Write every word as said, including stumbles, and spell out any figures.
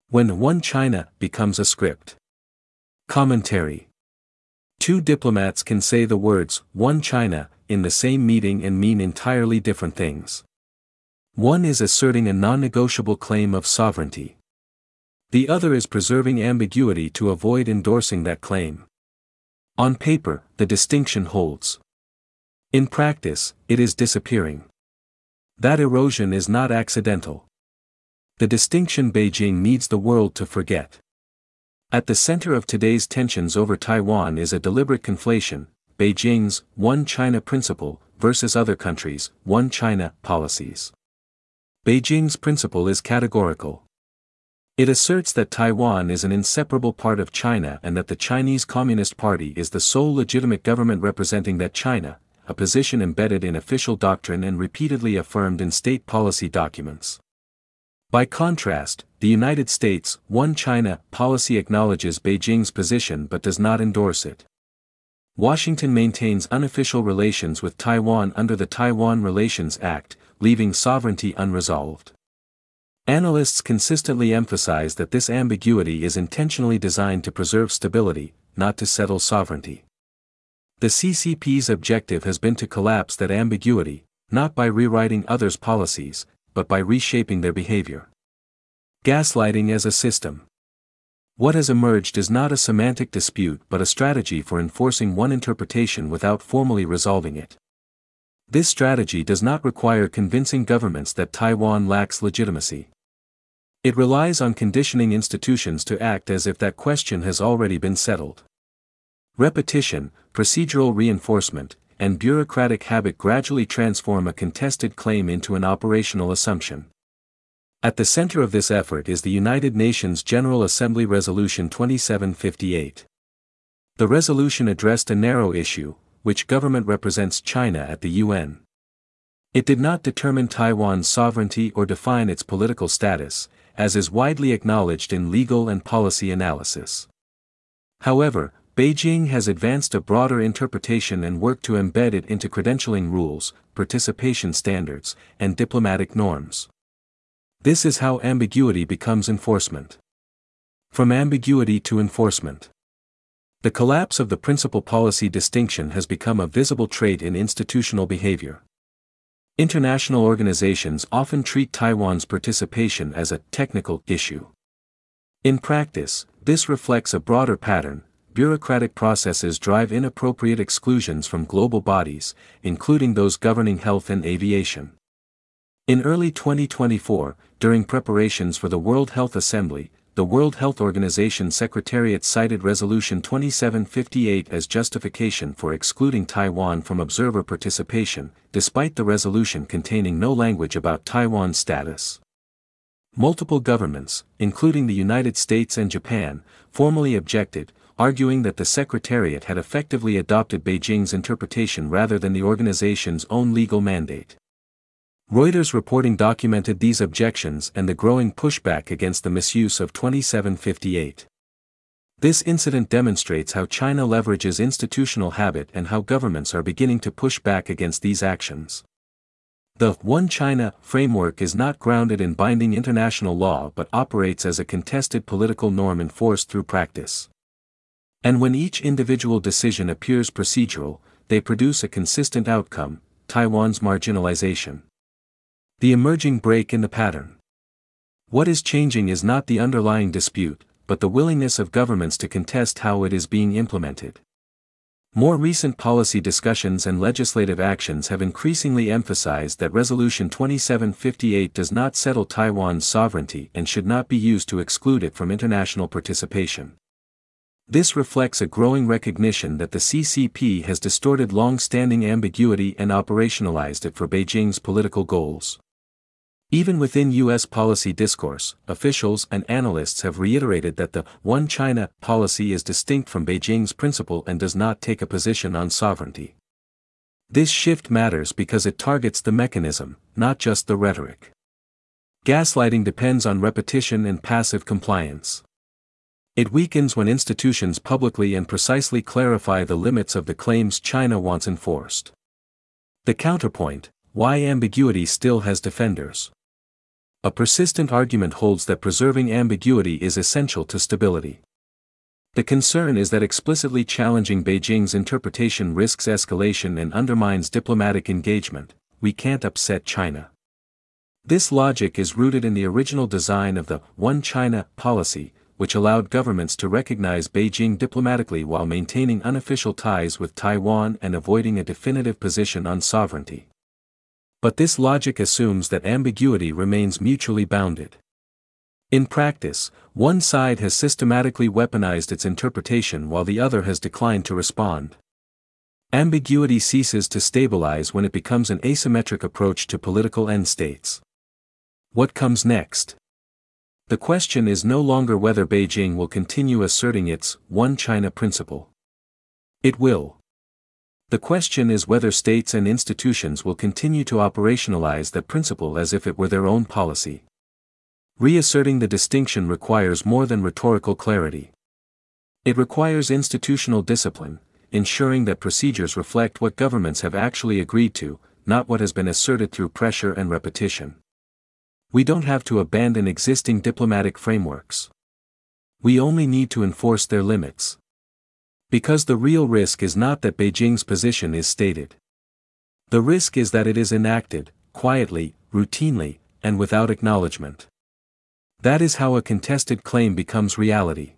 When One China becomes a script. Commentary. Two diplomats can say the words, One China, in the same meeting and mean entirely different things. One is asserting a non-negotiable claim of sovereignty. The other is preserving ambiguity to avoid endorsing that claim. On paper, the distinction holds. In practice, it is disappearing. That erosion is not accidental. The distinction Beijing needs the world to forget. At the center of today's tensions over Taiwan is a deliberate conflation, Beijing's One China principle versus other countries' One China policies. Beijing's principle is categorical. It asserts that Taiwan is an inseparable part of China and that the Chinese Communist Party is the sole legitimate government representing that China, a position embedded in official doctrine and repeatedly affirmed in state policy documents. By contrast, the United States' One China policy acknowledges Beijing's position but does not endorse it. Washington maintains unofficial relations with Taiwan under the Taiwan Relations Act, leaving sovereignty unresolved. Analysts consistently emphasize that this ambiguity is intentionally designed to preserve stability, not to settle sovereignty. The C C P's objective has been to collapse that ambiguity, not by rewriting others' policies, but by reshaping their behavior. Gaslighting as a system. What has emerged is not a semantic dispute but a strategy for enforcing one interpretation without formally resolving it. This strategy does not require convincing governments that Taiwan lacks legitimacy. It relies on conditioning institutions to act as if that question has already been settled. Repetition, procedural reinforcement, and bureaucratic habit gradually transform a contested claim into an operational assumption. At the center of this effort is the United Nations General Assembly Resolution twenty-seven fifty-eight. The resolution addressed a narrow issue, which government represents China at the U N. It did not determine Taiwan's sovereignty or define its political status, as is widely acknowledged in legal and policy analysis. However, Beijing has advanced a broader interpretation and worked to embed it into credentialing rules, participation standards, and diplomatic norms. This is how ambiguity becomes enforcement. From ambiguity to enforcement. The collapse of the principal policy distinction has become a visible trait in institutional behavior. International organizations often treat Taiwan's participation as a technical issue. In practice, this reflects a broader pattern. Bureaucratic processes drive inappropriate exclusions from global bodies, including those governing health and aviation. In early twenty twenty-four, during preparations for the World Health Assembly, the World Health Organization Secretariat cited Resolution twenty-seven fifty-eight as justification for excluding Taiwan from observer participation, despite the resolution containing no language about Taiwan's status. Multiple governments, including the United States and Japan, formally objected, arguing that the Secretariat had effectively adopted Beijing's interpretation rather than the organization's own legal mandate. Reuters reporting documented these objections and the growing pushback against the misuse of twenty-seven fifty-eight. This incident demonstrates how China leverages institutional habit and how governments are beginning to push back against these actions. The One China framework is not grounded in binding international law but operates as a contested political norm enforced through practice. And when each individual decision appears procedural, they produce a consistent outcome: Taiwan's marginalization. The emerging break in the pattern. What is changing is not the underlying dispute, but the willingness of governments to contest how it is being implemented. More recent policy discussions and legislative actions have increasingly emphasized that Resolution twenty-seven fifty-eight does not settle Taiwan's sovereignty and should not be used to exclude it from international participation. This reflects a growing recognition that the C C P has distorted long-standing ambiguity and operationalized it for Beijing's political goals. Even within U S policy discourse, officials and analysts have reiterated that the One China policy is distinct from Beijing's principle and does not take a position on sovereignty. This shift matters because it targets the mechanism, not just the rhetoric. Gaslighting depends on repetition and passive compliance. It weakens when institutions publicly and precisely clarify the limits of the claims China wants enforced. The counterpoint: why ambiguity still has defenders. A persistent argument holds that preserving ambiguity is essential to stability. The concern is that explicitly challenging Beijing's interpretation risks escalation and undermines diplomatic engagement. We can't upset China. This logic is rooted in the original design of the One China policy, which allowed governments to recognize Beijing diplomatically while maintaining unofficial ties with Taiwan and avoiding a definitive position on sovereignty. But this logic assumes that ambiguity remains mutually bounded. In practice, one side has systematically weaponized its interpretation while the other has declined to respond. Ambiguity ceases to stabilize when it becomes an asymmetric approach to political end states. What comes next? The question is no longer whether Beijing will continue asserting its One China principle. It will. The question is whether states and institutions will continue to operationalize that principle as if it were their own policy. Reasserting the distinction requires more than rhetorical clarity. It requires institutional discipline, ensuring that procedures reflect what governments have actually agreed to, not what has been asserted through pressure and repetition. We don't have to abandon existing diplomatic frameworks. We only need to enforce their limits. Because the real risk is not that Beijing's position is stated. The risk is that it is enacted, quietly, routinely, and without acknowledgement. That is how a contested claim becomes reality.